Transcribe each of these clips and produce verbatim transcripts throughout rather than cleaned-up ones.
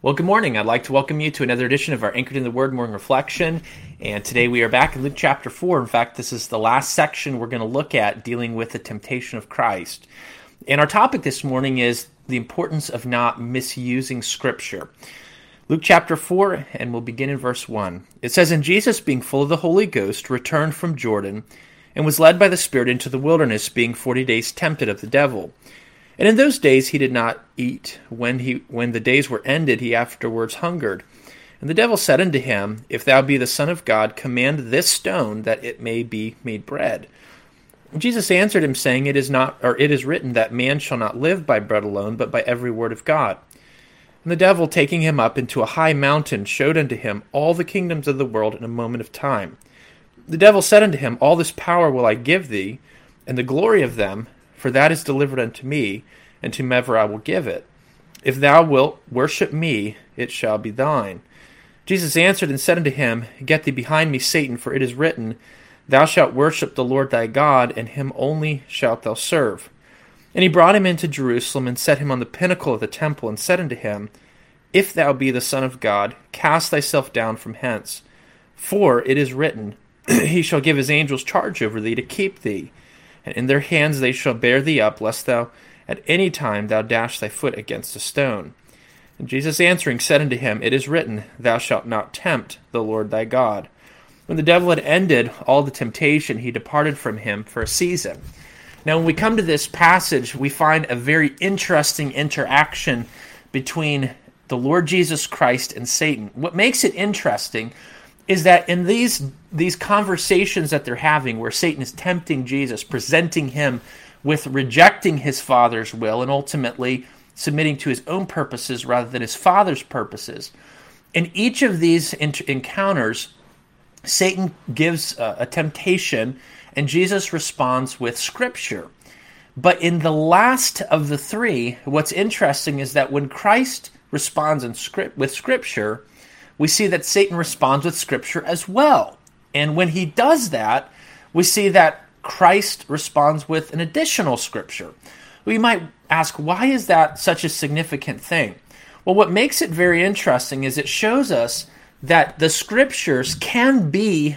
Well, good morning. I'd like to welcome you to another edition of our Anchored in the Word Morning Reflection. And today we are back in Luke chapter four. In fact, this is the last section we're going to look at dealing with the temptation of Christ. And our topic this morning is the importance of not misusing Scripture. Luke chapter four, and we'll begin in verse one. It says, "And Jesus, being full of the Holy Ghost, returned from Jordan, and was led by the Spirit into the wilderness, being forty days tempted of the devil. And in those days he did not eat. When he when the days were ended, he afterwards hungered. And the devil said unto him, If thou be the Son of God, command this stone that it may be made bread. And Jesus answered him, saying, It is not, or it is written that man shall not live by bread alone, but by every word of God. And the devil, taking him up into a high mountain, showed unto him all the kingdoms of the world in a moment of time. The devil said unto him, All this power will I give thee, and the glory of them, for that is delivered unto me, and to whomever I will give it. If thou wilt worship me, it shall be thine. Jesus answered and said unto him, Get thee behind me, Satan, for it is written, Thou shalt worship the Lord thy God, and him only shalt thou serve. And he brought him into Jerusalem, and set him on the pinnacle of the temple, and said unto him, If thou be the Son of God, cast thyself down from hence. For it is written, He shall give his angels charge over thee to keep thee. And in their hands they shall bear thee up, lest thou at any time thou dash thy foot against a stone. And Jesus answering said unto him, It is written, Thou shalt not tempt the Lord thy God. When the devil had ended all the temptation, he departed from him for a season." Now when we come to this passage, we find a very interesting interaction between the Lord Jesus Christ and Satan. What makes it interesting is that in these these conversations that they're having, where Satan is tempting Jesus, presenting him with rejecting his Father's will and ultimately submitting to his own purposes rather than his Father's purposes, in each of these encounters, Satan gives a, a temptation and Jesus responds with Scripture. But in the last of the three, what's interesting is that when Christ responds in script, with Scripture, we see that Satan responds with Scripture as well. And when he does that, we see that Christ responds with an additional Scripture. We might ask, why is that such a significant thing? Well, what makes it very interesting is it shows us that the Scriptures can be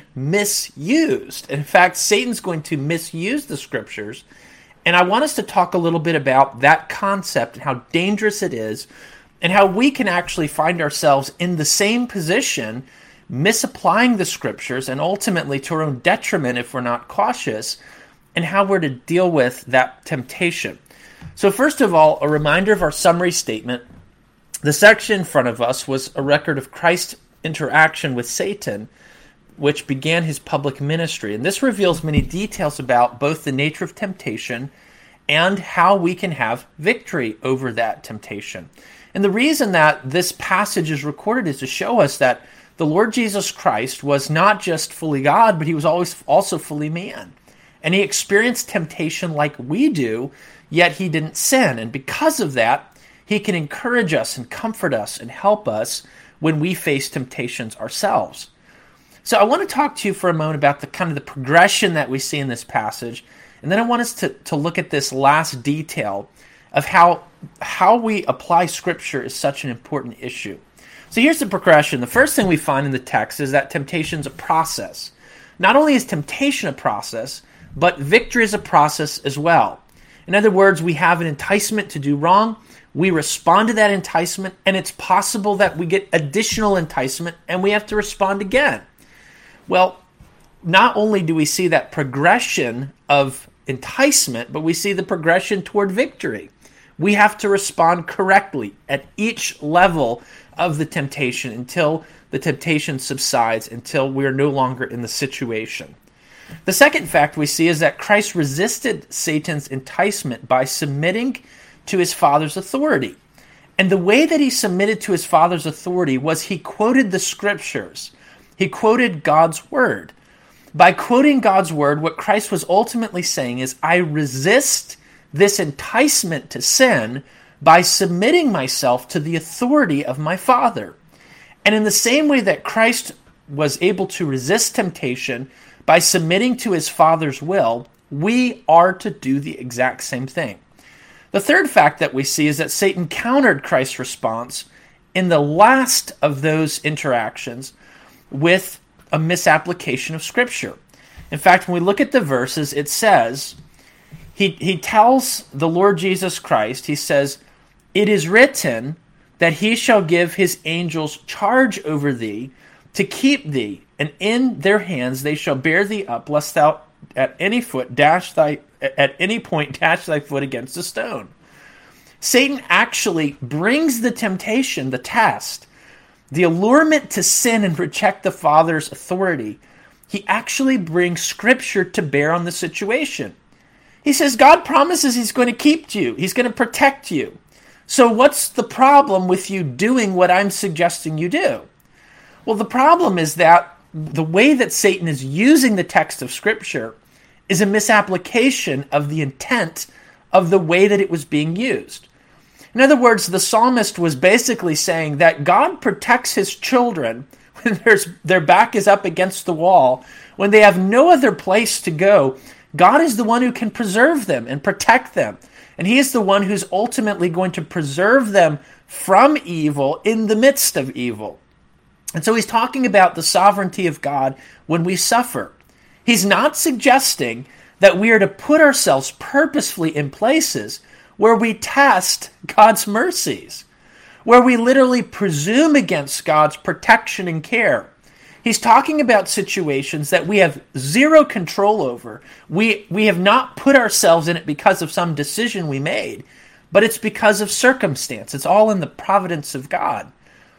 misused. In fact, Satan's going to misuse the Scriptures. And I want us to talk a little bit about that concept and how dangerous it is, and how we can actually find ourselves in the same position, misapplying the Scriptures, and ultimately to our own detriment if we're not cautious, and how we're to deal with that temptation. So first of all, a reminder of our summary statement. The section in front of us was a record of Christ's interaction with Satan, which began his public ministry. And this reveals many details about both the nature of temptation and how we can have victory over that temptation. And the reason that this passage is recorded is to show us that the Lord Jesus Christ was not just fully God, but he was always also fully man. And he experienced temptation like we do, yet he didn't sin. And because of that, he can encourage us and comfort us and help us when we face temptations ourselves. So I want to talk to you for a moment about the kind of the progression that we see in this passage. And then I want us to, to look at this last detail of how how we apply Scripture is such an important issue. So here's the progression. The first thing we find in the text is that temptation is a process. Not only is temptation a process, but victory is a process as well. In other words, we have an enticement to do wrong, we respond to that enticement, and it's possible that we get additional enticement and we have to respond again. Well, not only do we see that progression of enticement, but we see the progression toward victory. We have to respond correctly at each level of the temptation until the temptation subsides, until we are no longer in the situation. The second fact we see is that Christ resisted Satan's enticement by submitting to his Father's authority. And the way that he submitted to his Father's authority was he quoted the Scriptures. He quoted God's Word. By quoting God's Word, what Christ was ultimately saying is, I resist this enticement to sin by submitting myself to the authority of my Father. And in the same way that Christ was able to resist temptation by submitting to his Father's will, we are to do the exact same thing. The third fact that we see is that Satan countered Christ's response in the last of those interactions with a misapplication of Scripture. In fact, when we look at the verses, it says, he, he tells the Lord Jesus Christ, he says, "It is written that he shall give his angels charge over thee to keep thee, and in their hands they shall bear thee up, lest thou at any foot dash thy at any point dash thy foot against a stone." Satan actually brings the temptation, the test, the allurement to sin and reject the Father's authority. He actually brings Scripture to bear on the situation. He says, God promises he's going to keep you. He's going to protect you. So what's the problem with you doing what I'm suggesting you do? Well, the problem is that the way that Satan is using the text of Scripture is a misapplication of the intent of the way that it was being used. In other words, the psalmist was basically saying that God protects his children when there's, their back is up against the wall, when they have no other place to go. God is the one who can preserve them and protect them. And he is the one who's ultimately going to preserve them from evil in the midst of evil. And so he's talking about the sovereignty of God when we suffer. He's not suggesting that we are to put ourselves purposefully in places where we test God's mercies, where we literally presume against God's protection and care. He's talking about situations that we have zero control over. We, we have not put ourselves in it because of some decision we made, but it's because of circumstance. It's all in the providence of God.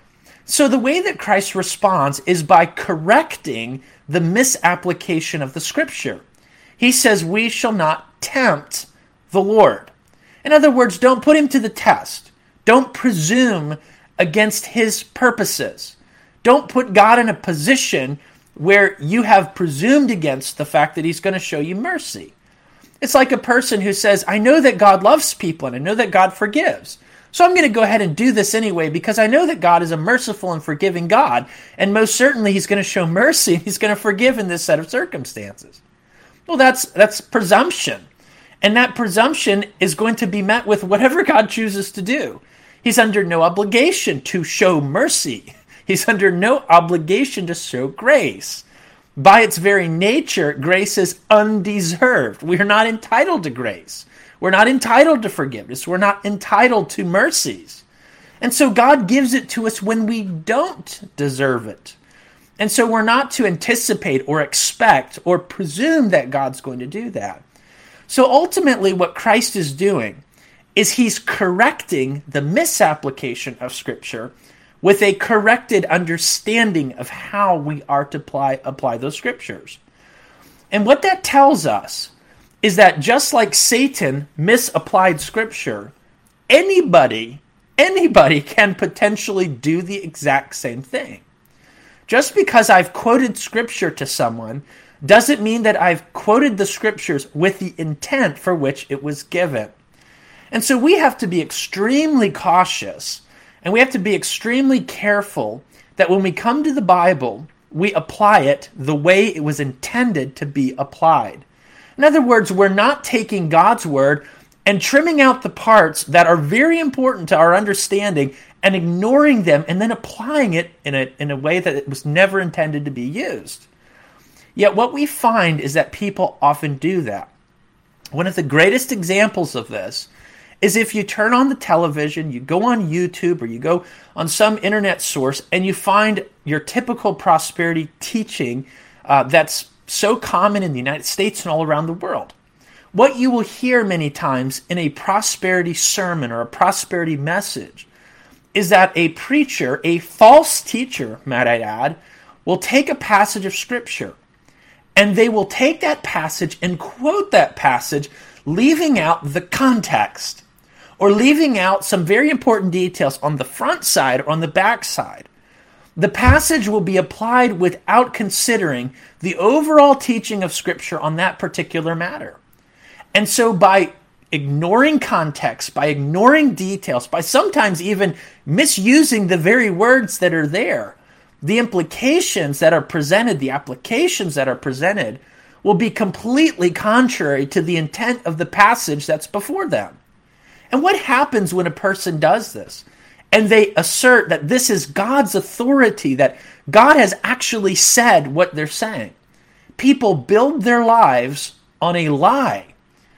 So the way that Christ responds is by correcting the misapplication of the Scripture. He says, we shall not tempt the Lord. In other words, don't put him to the test. Don't presume against his purposes. Don't put God in a position where you have presumed against the fact that he's going to show you mercy. It's like a person who says, I know that God loves people and I know that God forgives. So I'm going to go ahead and do this anyway because I know that God is a merciful and forgiving God, and most certainly he's going to show mercy and he's going to forgive in this set of circumstances. Well, that's that's presumption. And that presumption is going to be met with whatever God chooses to do. He's under no obligation to show mercy. He's under no obligation to show grace. By its very nature, grace is undeserved. We are not entitled to grace. We're not entitled to forgiveness. We're not entitled to mercies. And so God gives it to us when we don't deserve it. And so we're not to anticipate or expect or presume that God's going to do that. So ultimately what Christ is doing is he's correcting the misapplication of Scripture with a corrected understanding of how we are to apply, apply those Scriptures. And what that tells us is that just like Satan misapplied Scripture, anybody, anybody can potentially do the exact same thing. Just because I've quoted Scripture to someone doesn't mean that I've quoted the Scriptures with the intent for which it was given. And so we have to be extremely cautious, and we have to be extremely careful that when we come to the Bible, we apply it the way it was intended to be applied. In other words, we're not taking God's word and trimming out the parts that are very important to our understanding and ignoring them and then applying it in a, in a way that it was never intended to be used. Yet what we find is that people often do that. One of the greatest examples of this is if you turn on the television, you go on YouTube or you go on some internet source and you find your typical prosperity teaching uh, that's so common in the United States and all around the world. What you will hear many times in a prosperity sermon or a prosperity message is that a preacher, a false teacher, might I add, will take a passage of Scripture and they will take that passage and quote that passage, leaving out the context or leaving out some very important details on the front side or on the back side. The passage will be applied without considering the overall teaching of Scripture on that particular matter. And so by ignoring context, by ignoring details, by sometimes even misusing the very words that are there, the implications that are presented, the applications that are presented, will be completely contrary to the intent of the passage that's before them. And what happens when a person does this? And they assert that this is God's authority, that God has actually said what they're saying. People build their lives on a lie.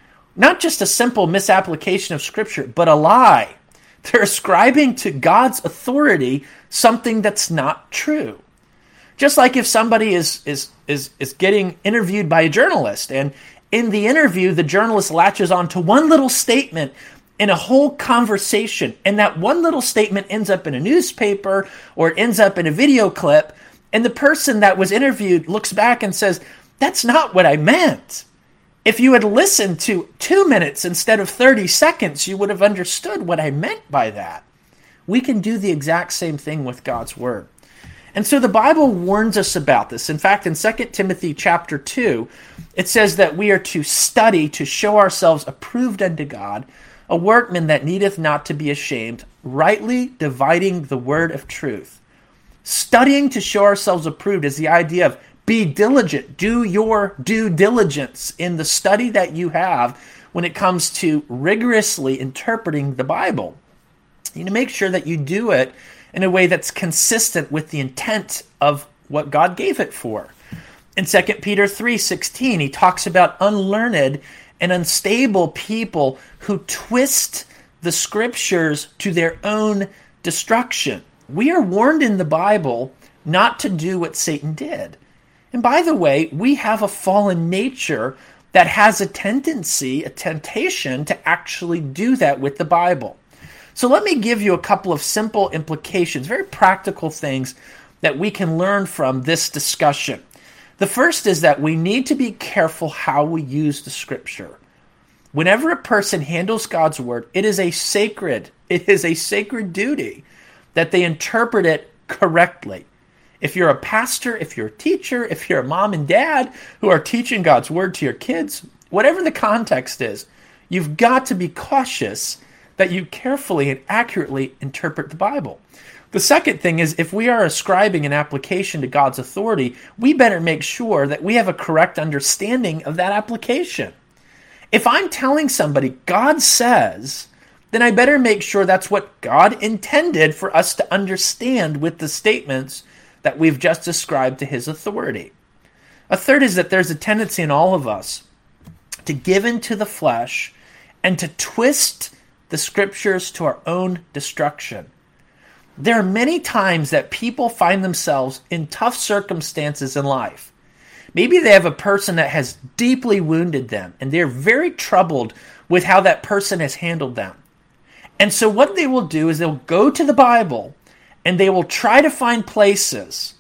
Not just a simple misapplication of Scripture, but a lie. They're ascribing to God's authority something that's not true. Just like if somebody is, is, is, is getting interviewed by a journalist, and in the interview, the journalist latches on to one little statement in a whole conversation, and that one little statement ends up in a newspaper or it ends up in a video clip, and the person that was interviewed looks back and says, "That's not what I meant. If you had listened to two minutes instead of thirty seconds, you would have understood what I meant by that." We can do the exact same thing with God's Word. And so the Bible warns us about this. In fact, in Second Timothy chapter two, it says that we are to study to show ourselves approved unto God, a workman that needeth not to be ashamed, rightly dividing the word of truth. Studying to show ourselves approved is the idea of be diligent, do your due diligence in the study that you have when it comes to rigorously interpreting the Bible. You need to make sure that you do it in a way that's consistent with the intent of what God gave it for. In Second Peter three sixteen, he talks about unlearned and unstable people who twist the Scriptures to their own destruction. We are warned in the Bible not to do what Satan did. And by the way, we have a fallen nature that has a tendency, a temptation to actually do that with the Bible. So let me give you a couple of simple implications, very practical things that we can learn from this discussion. The first is that we need to be careful how we use the Scripture. Whenever a person handles God's Word, it is a sacred, it is a sacred duty that they interpret it correctly. If you're a pastor, if you're a teacher, if you're a mom and dad who are teaching God's Word to your kids, whatever the context is, you've got to be cautious that you carefully and accurately interpret the Bible. The second thing is, if we are ascribing an application to God's authority, we better make sure that we have a correct understanding of that application. If I'm telling somebody God says, then I better make sure that's what God intended for us to understand with the statements that we've just ascribed to his authority. A third is that there's a tendency in all of us to give into the flesh and to twist the Scriptures to our own destruction. There are many times that people find themselves in tough circumstances in life. Maybe they have a person that has deeply wounded them, and they're very troubled with how that person has handled them. And so what they will do is they'll go to the Bible, and they will try to find places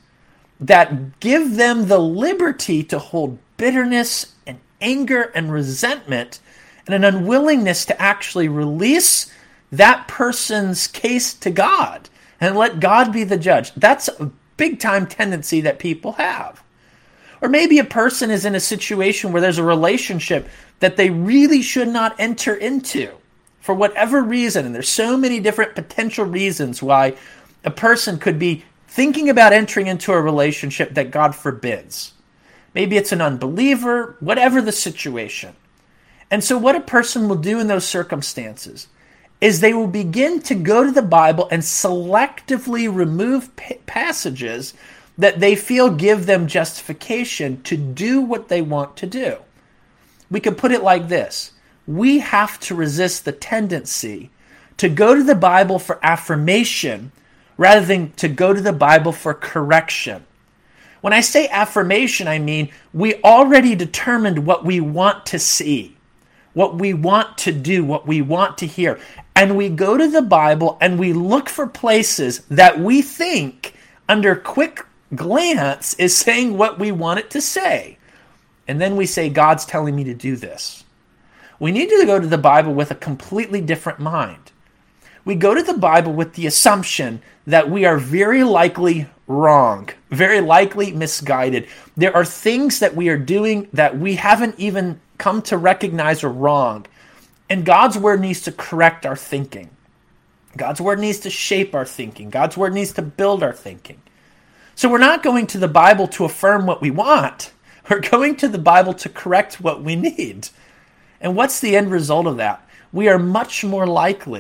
that give them the liberty to hold bitterness and anger and resentment and an unwillingness to actually release that person's case to God and let God be the judge. That's a big-time tendency that people have. Or maybe a person is in a situation where there's a relationship that they really should not enter into for whatever reason. And there's so many different potential reasons why a person could be thinking about entering into a relationship that God forbids. Maybe it's an unbeliever, whatever the situation. And so what a person will do in those circumstances is they will begin to go to the Bible and selectively remove pa- passages that they feel give them justification to do what they want to do. We could put it like this. We have to resist the tendency to go to the Bible for affirmation rather than to go to the Bible for correction. When I say affirmation, I mean we already determined what we want to see, what we want to do, what we want to hear. And we go to the Bible and we look for places that we think, under quick glance, is saying what we want it to say. And then we say, God's telling me to do this. We need to go to the Bible with a completely different mind. We go to the Bible with the assumption that we are very likely wrong, very likely misguided. There are things that we are doing that we haven't even come to recognize are wrong. And God's Word needs to correct our thinking. God's Word needs to shape our thinking. God's Word needs to build our thinking. So we're not going to the Bible to affirm what we want. We're going to the Bible to correct what we need. And what's the end result of that? We are much more likely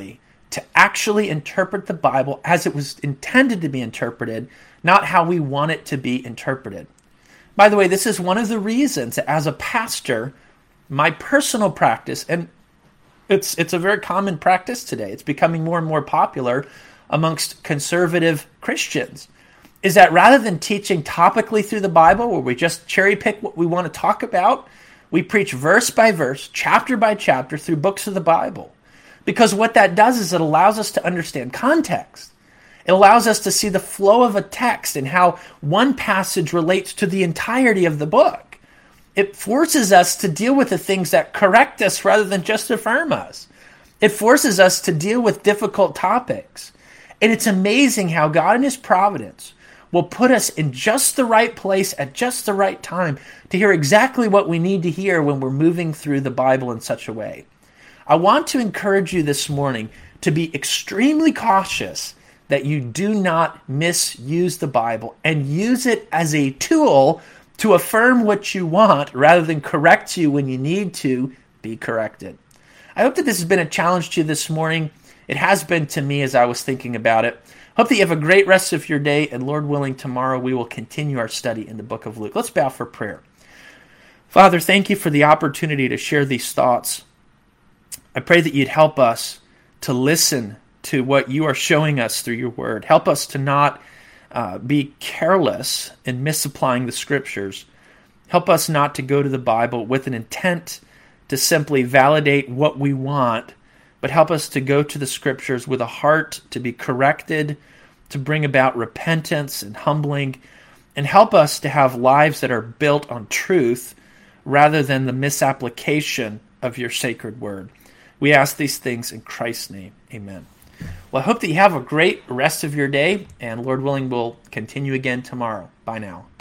to actually interpret the Bible as it was intended to be interpreted, not how we want it to be interpreted. By the way, this is one of the reasons that as a pastor, my personal practice, and it's it's a very common practice today, it's becoming more and more popular amongst conservative Christians, is that rather than teaching topically through the Bible, where we just cherry pick what we want to talk about, we preach verse by verse, chapter by chapter through books of the Bible. Because what that does is it allows us to understand context. It allows us to see the flow of a text and how one passage relates to the entirety of the book. It forces us to deal with the things that correct us rather than just affirm us. It forces us to deal with difficult topics. And it's amazing how God in His providence will put us in just the right place at just the right time to hear exactly what we need to hear when we're moving through the Bible in such a way. I want to encourage you this morning to be extremely cautious that you do not misuse the Bible and use it as a tool to affirm what you want rather than correct you when you need to be corrected. I hope that this has been a challenge to you this morning. It has been to me as I was thinking about it. Hope that you have a great rest of your day, and Lord willing, tomorrow we will continue our study in the book of Luke. Let's bow for prayer. Father, thank you for the opportunity to share these thoughts. I pray that you'd help us to listen to what you are showing us through your word. Help us to not uh, be careless in misapplying the scriptures. Help us not to go to the Bible with an intent to simply validate what we want, but help us to go to the scriptures with a heart to be corrected, to bring about repentance and humbling, and help us to have lives that are built on truth rather than the misapplication of your sacred word. We ask these things in Christ's name. Amen. Well, I hope that you have a great rest of your day, and Lord willing, we'll continue again tomorrow. Bye now.